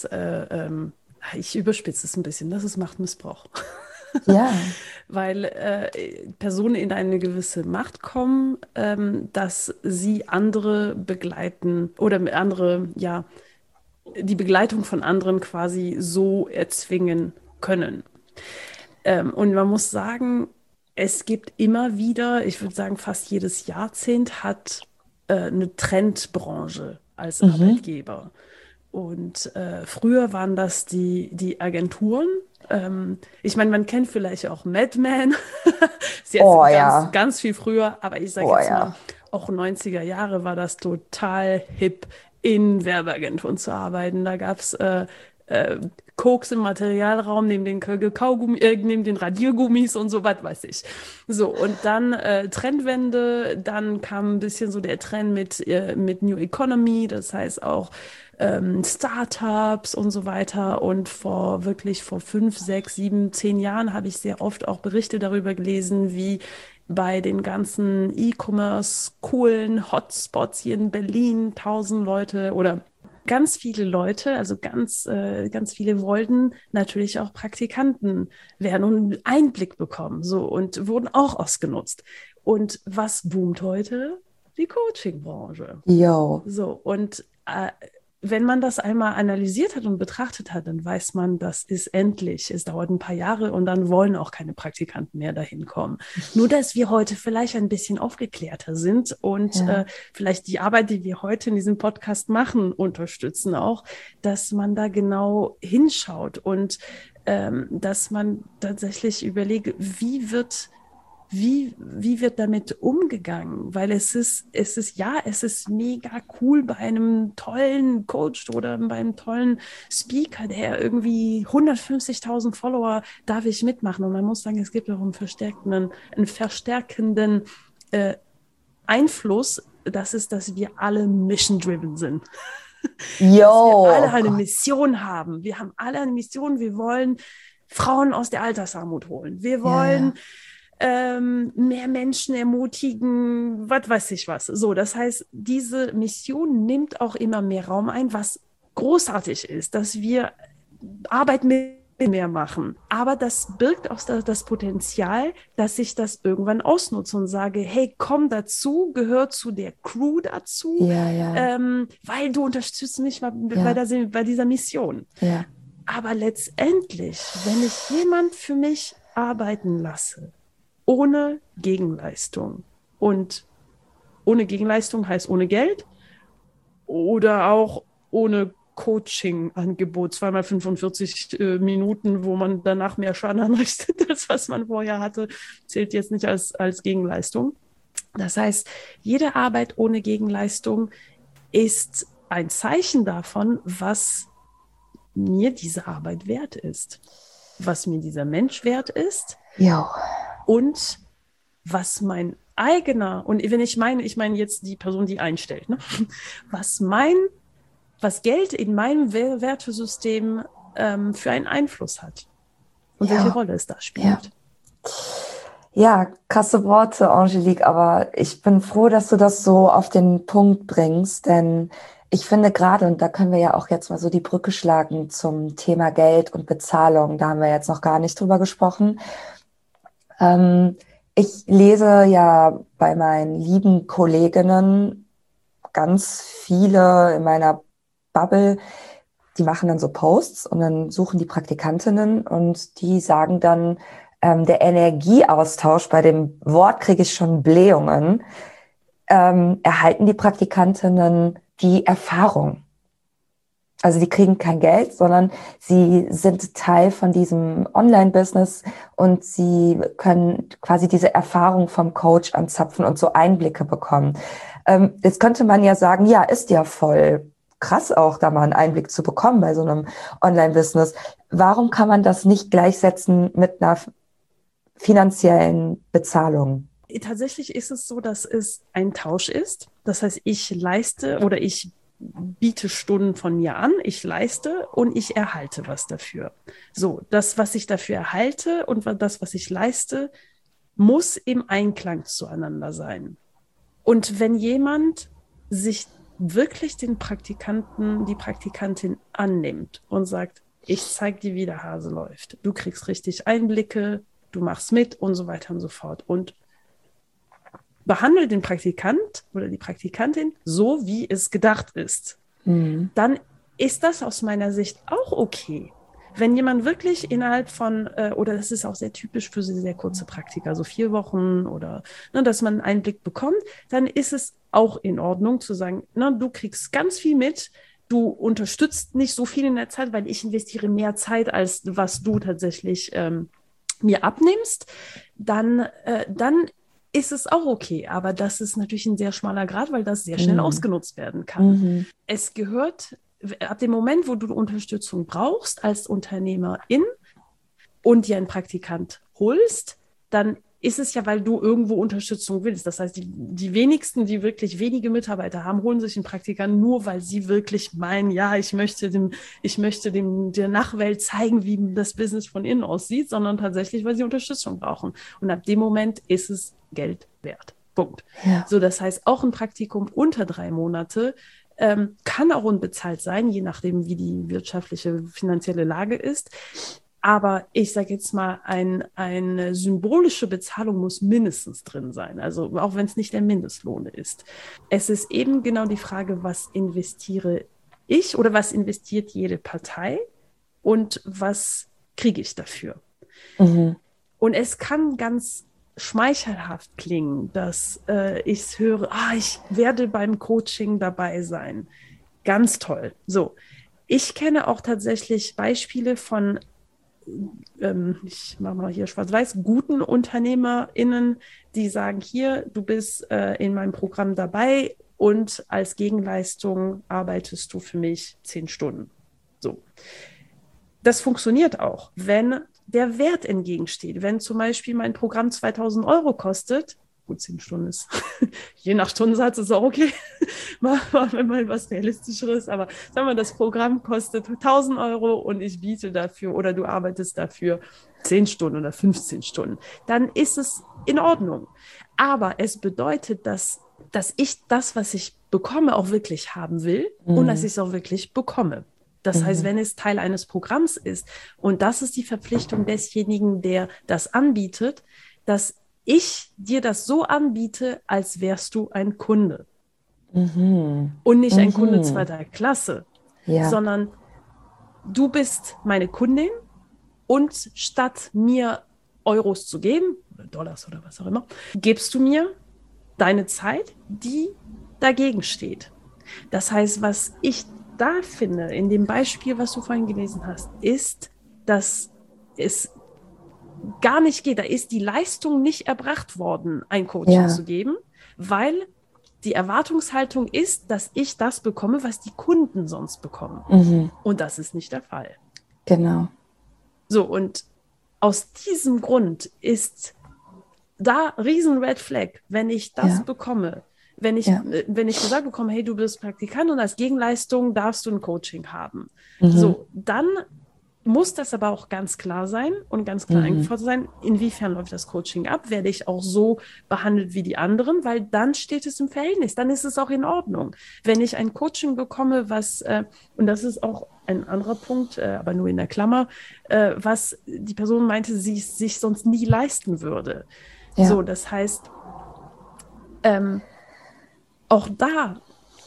ich überspitze es ein bisschen, das ist Machtmissbrauch. Ja, Weil Personen in eine gewisse Macht kommen, dass sie andere begleiten oder andere, ja, die Begleitung von anderen quasi so erzwingen können. Und man muss sagen, es gibt immer wieder, ich würde sagen, fast jedes Jahrzehnt hat eine Trendbranche als mhm. Arbeitgeber. Und früher waren das die Agenturen. Ich meine, man kennt vielleicht auch Mad Men. Ist jetzt Oh ganz, ja, ganz viel früher, aber ich sage oh jetzt mal, ja. auch 90er Jahre war das total hip, in Werbeagenturen zu arbeiten. Da gab es äh, Koks im Materialraum, neben den Kaugummi, neben den Radiergummis und so, was weiß ich. So, und dann Trendwende, dann kam ein bisschen so der Trend mit New Economy, das heißt auch Startups und so weiter. Und wirklich vor 5, 6, 7, 10 Jahren habe ich sehr oft auch Berichte darüber gelesen, wie bei den ganzen E-Commerce coolen Hotspots hier in Berlin 1.000 Leute oder ganz viele Leute, also ganz viele wollten natürlich auch Praktikanten werden und einen Einblick bekommen, so und wurden auch ausgenutzt. Und was boomt heute? Die Coaching-Branche. Yo. So, und wenn man das einmal analysiert hat und betrachtet hat, dann weiß man, das ist endlich. Es dauert ein paar Jahre und dann wollen auch keine Praktikanten mehr dahin kommen. Nur, dass wir heute vielleicht ein bisschen aufgeklärter sind und Ja. vielleicht die Arbeit, die wir heute in diesem Podcast machen, unterstützen auch, dass man da genau hinschaut und dass man tatsächlich überlegt, wie wird damit umgegangen? Weil es ist mega cool bei einem tollen Coach oder bei einem tollen Speaker, der irgendwie 150.000 Follower, darf ich mitmachen. Und man muss sagen, es gibt auch einen verstärkenden äh, Einfluss. Das ist, dass wir alle mission-driven sind. Yo, Dass wir alle oh eine Gott. Mission haben. Wir haben alle eine Mission. Wir wollen Frauen aus der Altersarmut holen. Wir Ja, wollen ja, mehr Menschen ermutigen, was weiß ich was. So, das heißt, diese Mission nimmt auch immer mehr Raum ein, was großartig ist, dass wir Arbeit mit mehr machen. Aber das birgt auch das Potenzial, dass ich das irgendwann ausnutze und sage, hey, komm dazu, gehör zu der Crew dazu, ja, ja, weil du unterstützt mich ja, bei dieser Mission. ja, Aber letztendlich, wenn ich jemand für mich arbeiten lasse, ohne Gegenleistung. Und ohne Gegenleistung heißt ohne Geld oder auch ohne Coaching-Angebot, 2x45 Minuten, wo man danach mehr Schaden anrichtet, als was man vorher hatte, zählt jetzt nicht als Gegenleistung. Das heißt, jede Arbeit ohne Gegenleistung ist ein Zeichen davon, was mir diese Arbeit wert ist, was mir dieser Mensch wert ist, ja, und was mein eigener, und wenn ich meine jetzt die Person, die einstellt, ne? was Geld in meinem Wertesystem für einen Einfluss hat und welche Rolle es da spielt. Ja, krasse Worte, Angelique, aber ich bin froh, dass du das so auf den Punkt bringst, denn ich finde gerade, und da können wir ja auch jetzt mal so die Brücke schlagen zum Thema Geld und Bezahlung, da haben wir jetzt noch gar nicht drüber gesprochen. Ich lese ja bei meinen lieben Kolleginnen ganz viele in meiner Bubble, die machen dann so Posts und dann suchen die Praktikantinnen und die sagen dann, der Energieaustausch, bei dem Wort kriege ich schon Blähungen, erhalten die Praktikantinnen die Erfahrung. Also die kriegen kein Geld, sondern sie sind Teil von diesem Online-Business und sie können quasi diese Erfahrung vom Coach anzapfen und so Einblicke bekommen. Jetzt könnte man ja sagen, ja, ist ja voll krass auch, da mal einen Einblick zu bekommen bei so einem Online-Business. Warum kann man das nicht gleichsetzen mit einer finanziellen Bezahlung? Tatsächlich ist es so, dass es ein Tausch ist. Das heißt, ich leiste oder ich biete Stunden von mir an, ich leiste und ich erhalte was dafür. So, das, was ich dafür erhalte und das, was ich leiste, muss im Einklang zueinander sein. Und wenn jemand sich wirklich den Praktikanten, die Praktikantin annimmt und sagt, ich zeige dir, wie der Hase läuft, du kriegst richtig Einblicke, du machst mit und so weiter und so fort und behandle den Praktikant oder die Praktikantin so, wie es gedacht ist, dann ist das aus meiner Sicht auch okay. Wenn jemand wirklich innerhalb von, oder das ist auch sehr typisch für sehr kurze Praktika, so 4 Wochen oder dass man einen Einblick bekommt, dann ist es auch in Ordnung zu sagen, du kriegst ganz viel mit, du unterstützt nicht so viel in der Zeit, weil ich investiere mehr Zeit, als was du tatsächlich mir abnimmst, dann ist es auch okay. Aber das ist natürlich ein sehr schmaler Grad, weil das sehr schnell ausgenutzt werden kann. Es gehört, ab dem Moment, wo du Unterstützung brauchst als Unternehmerin und dir einen Praktikant holst, dann ist es ja, weil du irgendwo Unterstützung willst. Das heißt, die wenigsten, die wirklich wenige Mitarbeiter haben, holen sich einen Praktikanten nur, weil sie wirklich meinen, ja, ich möchte der Nachwelt zeigen, wie das Business von innen aussieht, sondern tatsächlich, weil sie Unterstützung brauchen. Und ab dem Moment ist es Geld wert. Punkt. Ja. So, das heißt, auch ein Praktikum unter 3 Monate kann auch unbezahlt sein, je nachdem, wie die wirtschaftliche, finanzielle Lage ist. Aber ich sage jetzt mal, eine symbolische Bezahlung muss mindestens drin sein, also auch wenn es nicht der Mindestlohn ist. Es ist eben genau die Frage, was investiere ich oder was investiert jede Partei und was kriege ich dafür? Und es kann ganz schmeichelhaft klingen, dass ich höre, ich werde beim Coaching dabei sein. Ganz toll. So, ich kenne auch tatsächlich Beispiele von ich mache mal hier schwarz-weiß, guten UnternehmerInnen, die sagen, hier, du bist in meinem Programm dabei und als Gegenleistung arbeitest du für mich 10 Stunden. So. Das funktioniert auch, wenn der Wert entgegensteht. Wenn zum Beispiel mein Programm 2.000 Euro kostet, gut, 10 Stunden ist, je nach Stundensatz ist auch okay, machen wir mal was Realistischeres, aber sagen wir, das Programm kostet 1.000 Euro und ich biete dafür oder du arbeitest dafür 10 Stunden oder 15 Stunden, dann ist es in Ordnung. Aber es bedeutet, dass ich das, was ich bekomme, auch wirklich haben will und dass ich es auch wirklich bekomme. Das heißt, wenn es Teil eines Programms ist und das ist die Verpflichtung desjenigen, der das anbietet, dass ich dir das so anbiete, als wärst du ein Kunde. Und nicht ein Kunde 2. Klasse, sondern du bist meine Kundin und statt mir Euros zu geben, oder Dollars oder was auch immer, gibst du mir deine Zeit, die dagegen steht. Das heißt, was ich da finde, in dem Beispiel, was du vorhin gelesen hast, ist, dass es gar nicht geht. Da ist die Leistung nicht erbracht worden, ein Coaching zu geben, weil die Erwartungshaltung ist, dass ich das bekomme, was die Kunden sonst bekommen. Mhm. Und das ist nicht der Fall. Genau. So, und aus diesem Grund ist da riesen Red Flag, wenn ich das bekomme. Wenn ich gesagt bekomme, hey, du bist Praktikant und als Gegenleistung darfst du ein Coaching haben. So, dann muss das aber auch ganz klar sein und ganz klar eingefordert sein, inwiefern läuft das Coaching ab, werde ich auch so behandelt wie die anderen, weil dann steht es im Verhältnis, dann ist es auch in Ordnung. Wenn ich ein Coaching bekomme, was, und das ist auch ein anderer Punkt, aber nur in der Klammer, was die Person meinte, sie sich sonst nie leisten würde. Ja. So, das heißt, auch da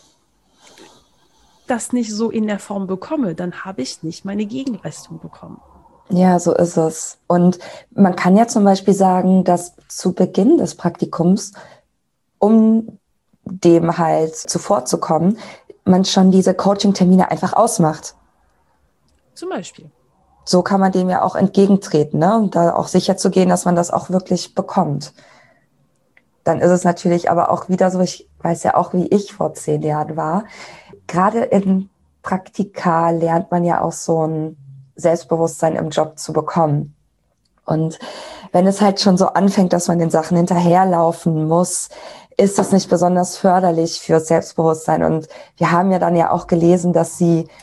das nicht so in der Form bekomme, dann habe ich nicht meine Gegenleistung bekommen. Ja, so ist es. Und man kann ja zum Beispiel sagen, dass zu Beginn des Praktikums, um dem halt zuvorzukommen, man schon diese Coaching-Termine einfach ausmacht. Zum Beispiel. So kann man dem ja auch entgegentreten, ne? Und da auch sicher zu gehen, dass man das auch wirklich bekommt. Dann ist es natürlich aber auch wieder so, ich weiß ja auch, wie ich vor 10 Jahren war. Gerade in Praktika lernt man ja auch so ein Selbstbewusstsein im Job zu bekommen. Und wenn es halt schon so anfängt, dass man den Sachen hinterherlaufen muss, ist das nicht besonders förderlich für Selbstbewusstsein. Und wir haben ja dann ja auch gelesen, dass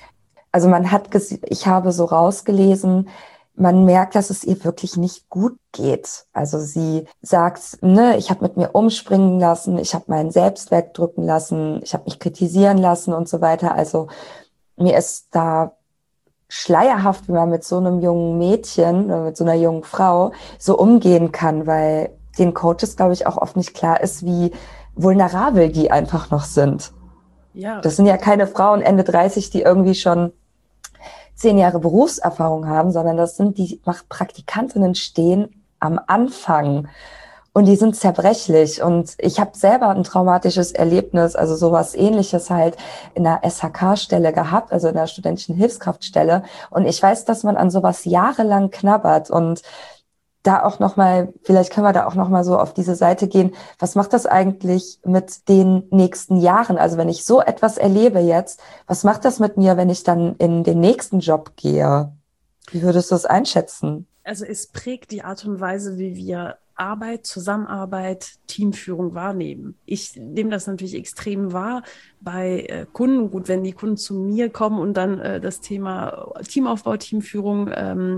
ich habe so rausgelesen, man merkt, dass es ihr wirklich nicht gut geht. Also sie sagt, ne, ich habe mit mir umspringen lassen, ich habe meinen Selbstwert drücken lassen, ich habe mich kritisieren lassen und so weiter. Also mir ist da schleierhaft, wie man mit so einem jungen Mädchen oder mit so einer jungen Frau so umgehen kann, weil den Coaches, glaube ich, auch oft nicht klar ist, wie vulnerabel die einfach noch sind. Ja. Das sind ja keine Frauen Ende 30, die irgendwie schon 10 Jahre Berufserfahrung haben, sondern das sind die Praktikantinnen stehen am Anfang und die sind zerbrechlich. Und ich habe selber ein traumatisches Erlebnis, also sowas Ähnliches halt in der SHK-Stelle gehabt, also in der studentischen Hilfskraftstelle. Und ich weiß, dass man an sowas jahrelang knabbert und da auch nochmal, vielleicht können wir da auch nochmal so auf diese Seite gehen. Was macht das eigentlich mit den nächsten Jahren? Also wenn ich so etwas erlebe jetzt, was macht das mit mir, wenn ich dann in den nächsten Job gehe? Wie würdest du das einschätzen? Also es prägt die Art und Weise, wie wir Arbeit, Zusammenarbeit, Teamführung wahrnehmen. Ich nehme das natürlich extrem wahr bei Kunden. Gut, wenn die Kunden zu mir kommen und dann das Thema Teamaufbau, Teamführung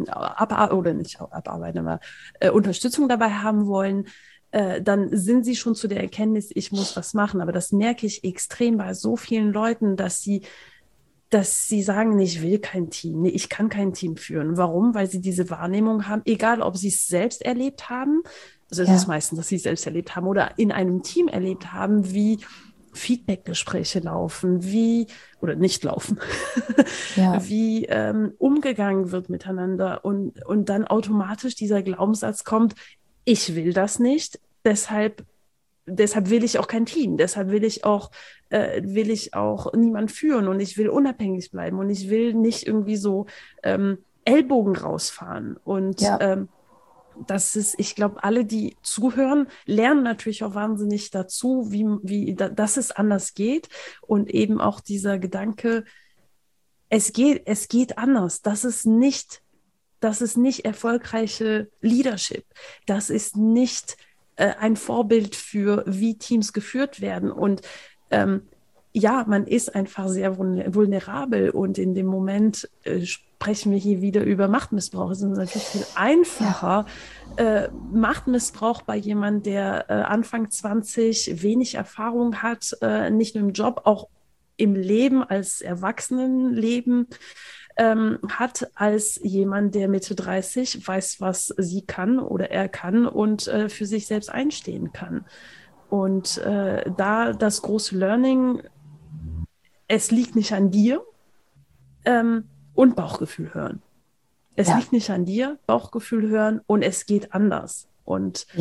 Unterstützung dabei haben wollen, dann sind sie schon zu der Erkenntnis, ich muss was machen. Aber das merke ich extrem bei so vielen Leuten, dass sie sagen, nee, ich will kein Team, nee, ich kann kein Team führen. Warum? Weil sie diese Wahrnehmung haben, egal ob sie es selbst erlebt haben, also es ist meistens, dass sie es selbst erlebt haben oder in einem Team erlebt haben, wie Feedbackgespräche laufen, oder nicht laufen, wie umgegangen wird miteinander und dann automatisch dieser Glaubenssatz kommt, ich will das nicht, deshalb will ich auch kein Team, deshalb will ich auch niemand führen und ich will unabhängig bleiben und ich will nicht irgendwie so Ellbogen rausfahren. Und das ist, ich glaube, alle, die zuhören, lernen natürlich auch wahnsinnig dazu, dass es anders geht und eben auch dieser Gedanke, es geht anders. Das ist nicht erfolgreiche Leadership. Das ist nicht ein Vorbild für, wie Teams geführt werden. Und man ist einfach sehr vulnerabel und in dem Moment sprechen wir hier wieder über Machtmissbrauch. Es ist natürlich viel einfacher, Machtmissbrauch bei jemandem, der Anfang 20 wenig Erfahrung hat, nicht nur im Job, auch im Leben als Erwachsenenleben hat, als jemand, der Mitte 30 weiß, was sie kann oder er kann und für sich selbst einstehen kann. Und da das große Learning, es liegt nicht an dir und Bauchgefühl hören. Es liegt nicht an dir, Bauchgefühl hören und es geht anders. Und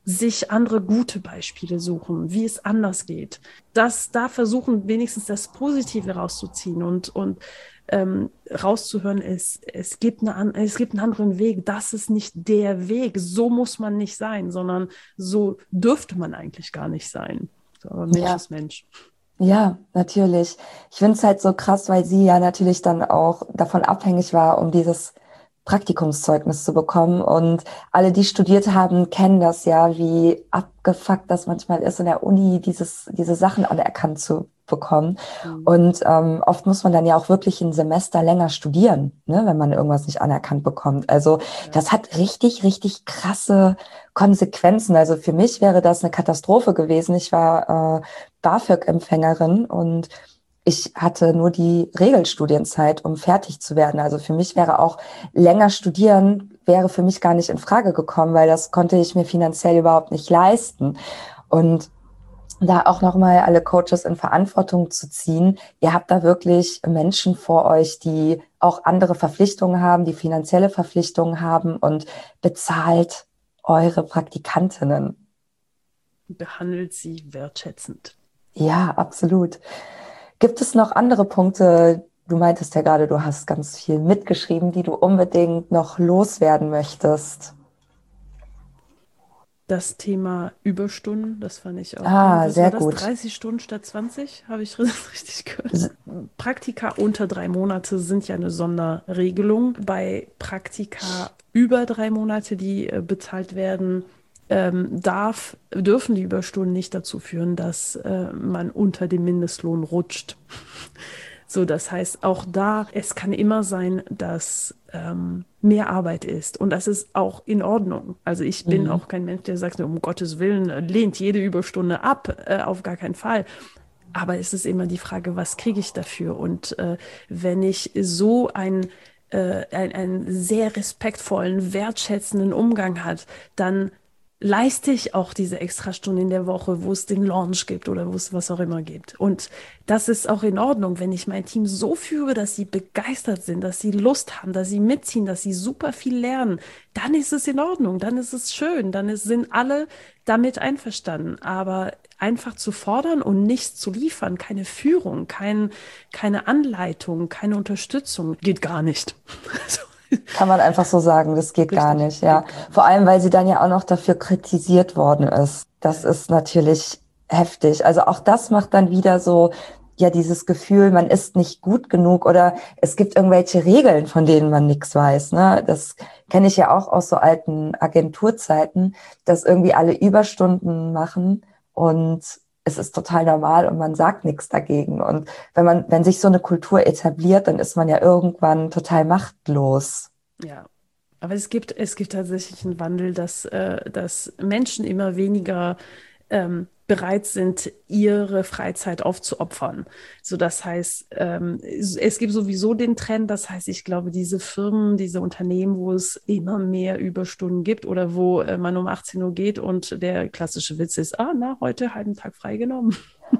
sich andere gute Beispiele suchen, wie es anders geht. Da versuchen, wenigstens das Positive rauszuziehen und rauszuhören, es gibt einen anderen Weg. Das ist nicht der Weg. So muss man nicht sein, sondern so dürfte man eigentlich gar nicht sein. So, aber Mensch ist Mensch. Ja, natürlich. Ich finde es halt so krass, weil sie ja natürlich dann auch davon abhängig war, um dieses Praktikumszeugnis zu bekommen. Und alle, die studiert haben, kennen das ja, wie abgefuckt das manchmal ist, in der Uni diese Sachen anerkannt zu bekommen. Und oft muss man dann ja auch wirklich ein Semester länger studieren, ne, wenn man irgendwas nicht anerkannt bekommt. Also das hat richtig, richtig krasse Konsequenzen. Also für mich wäre das eine Katastrophe gewesen. Ich war BAföG-Empfängerin und ich hatte nur die Regelstudienzeit, um fertig zu werden. Also für mich wäre auch länger studieren, wäre für mich gar nicht in Frage gekommen, weil das konnte ich mir finanziell überhaupt nicht leisten. Und da auch nochmal alle Coaches in Verantwortung zu ziehen. Ihr habt da wirklich Menschen vor euch, die auch andere Verpflichtungen haben, die finanzielle Verpflichtungen haben und bezahlt eure Praktikantinnen. Behandelt sie wertschätzend. Ja, absolut. Gibt es noch andere Punkte? Du meintest ja gerade, du hast ganz viel mitgeschrieben, die du unbedingt noch loswerden möchtest. Das Thema Überstunden, das fand ich auch. Was Sehr war das? gut. 30 Stunden statt 20? Habe ich das richtig gehört? Praktika unter 3 Monate sind ja eine Sonderregelung. Bei Praktika über 3 Monate, die bezahlt werden, dürfen die Überstunden nicht dazu führen, dass man unter dem Mindestlohn rutscht. So, das heißt, auch da, es kann immer sein, dass mehr Arbeit ist. Und das ist auch in Ordnung. Also ich bin auch kein Mensch, der sagt, um Gottes Willen, lehnt jede Überstunde ab, auf gar keinen Fall. Aber es ist immer die Frage, was kriege ich dafür? Und wenn ich so einen sehr respektvollen, wertschätzenden Umgang hat, dann leiste ich auch diese Extrastunde in der Woche, wo es den Launch gibt oder wo es was auch immer gibt. Und das ist auch in Ordnung, wenn ich mein Team so führe, dass sie begeistert sind, dass sie Lust haben, dass sie mitziehen, dass sie super viel lernen, dann ist es in Ordnung, dann ist es schön, sind alle damit einverstanden. Aber einfach zu fordern und nichts zu liefern, keine Führung, keine Anleitung, keine Unterstützung, geht gar nicht. Also, kann man einfach so sagen, das geht richtig, gar nicht, ja. geht gar nicht. Vor allem, weil sie dann ja auch noch dafür kritisiert worden ist. Das ist natürlich heftig. Also auch das macht dann wieder so, ja, dieses Gefühl, man ist nicht gut genug oder es gibt irgendwelche Regeln, von denen man nichts weiß, ne? Das kenne ich ja auch aus so alten Agenturzeiten, dass irgendwie alle Überstunden machen und es ist total normal und man sagt nichts dagegen. Und wenn sich so eine Kultur etabliert, dann ist man ja irgendwann total machtlos. Ja, aber es gibt tatsächlich einen Wandel, dass Menschen immer weniger bereit sind, ihre Freizeit aufzuopfern. So, das heißt, es gibt sowieso den Trend, das heißt, ich glaube, diese Firmen, diese Unternehmen, wo es immer mehr Überstunden gibt oder wo man um 18 Uhr geht und der klassische Witz ist, heute halben Tag freigenommen.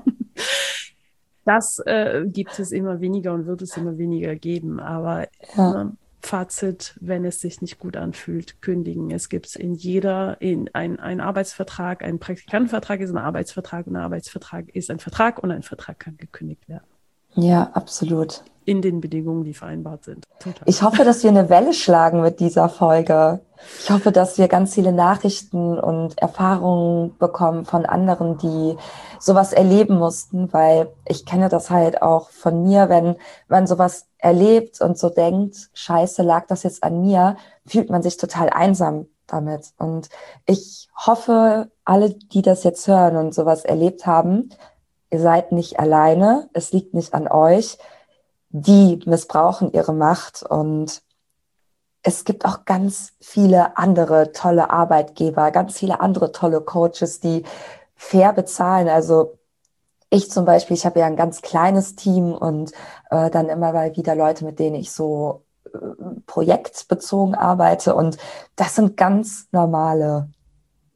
Das gibt es immer weniger und wird es immer weniger geben. Aber Ja. Fazit, wenn es sich nicht gut anfühlt, kündigen. Es gibt ein Arbeitsvertrag, ein Praktikantenvertrag ist ein Arbeitsvertrag und ein Arbeitsvertrag ist ein Vertrag und ein Vertrag kann gekündigt werden. Ja, absolut. In den Bedingungen, die vereinbart sind. Total. Ich hoffe, dass wir eine Welle schlagen mit dieser Folge. Ich hoffe, dass wir ganz viele Nachrichten und Erfahrungen bekommen von anderen, die sowas erleben mussten, weil ich kenne das halt auch von mir, wenn man sowas erlebt und so denkt, Scheiße, lag das jetzt an mir, fühlt man sich total einsam damit. Und ich hoffe, alle, die das jetzt hören und sowas erlebt haben, ihr seid nicht alleine, es liegt nicht an euch. Die missbrauchen ihre Macht und es gibt auch ganz viele andere tolle Arbeitgeber, ganz viele andere tolle Coaches, die fair bezahlen. Also ich zum Beispiel, ich habe ja ein ganz kleines Team und dann immer mal wieder Leute, mit denen ich so projektbezogen arbeite und das sind ganz normale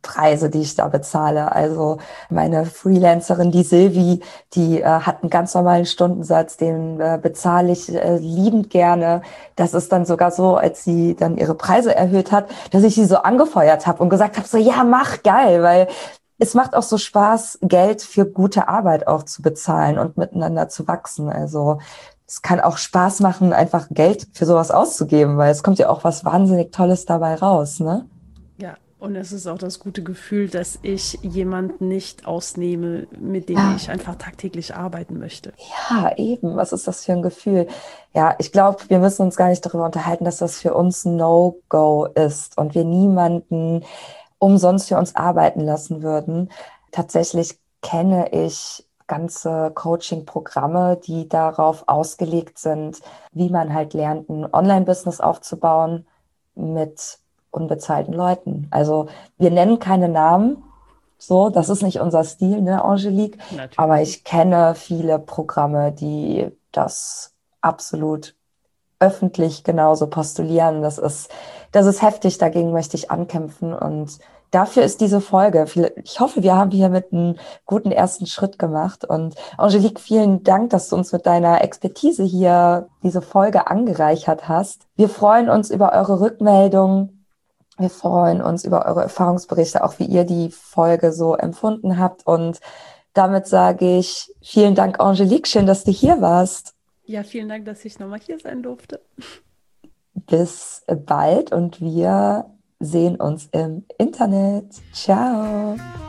Preise, die ich da bezahle. Also meine Freelancerin, die Silvi, die hat einen ganz normalen Stundensatz, den bezahle ich liebend gerne. Das ist dann sogar so, als sie dann ihre Preise erhöht hat, dass ich sie so angefeuert habe und gesagt habe, so ja, mach, geil, weil es macht auch so Spaß, Geld für gute Arbeit auch zu bezahlen und miteinander zu wachsen. Also es kann auch Spaß machen, einfach Geld für sowas auszugeben, weil es kommt ja auch was wahnsinnig Tolles dabei raus, ne? Ja, und es ist auch das gute Gefühl, dass ich jemanden nicht ausnehme, mit dem Ja, ich einfach tagtäglich arbeiten möchte. ja, eben. Was ist das für ein Gefühl? Ja, ich glaube, wir müssen uns gar nicht darüber unterhalten, dass das für uns ein No-Go ist und wir niemanden umsonst für uns arbeiten lassen würden. Tatsächlich kenne ich ganze Coaching-Programme, die darauf ausgelegt sind, wie man halt lernt, ein Online-Business aufzubauen mit unbezahlten Leuten. Also wir nennen keine Namen, so, das ist nicht unser Stil, ne, Angelique? Aber Natürlich ich nicht. kenne viele Programme, die das absolut öffentlich genauso postulieren. Das ist heftig, dagegen möchte ich ankämpfen. Und dafür ist diese Folge. Ich hoffe, wir haben hier mit einem guten ersten Schritt gemacht. Und Angelique, vielen Dank, dass du uns mit deiner Expertise hier diese Folge angereichert hast. Wir freuen uns über eure Rückmeldungen. Wir freuen uns über eure Erfahrungsberichte, auch wie ihr die Folge so empfunden habt. Und damit sage ich vielen Dank, Angelique. Schön, dass du hier warst. Ja, vielen Dank, dass ich nochmal hier sein durfte. Bis bald und wir sehen uns im Internet. Ciao.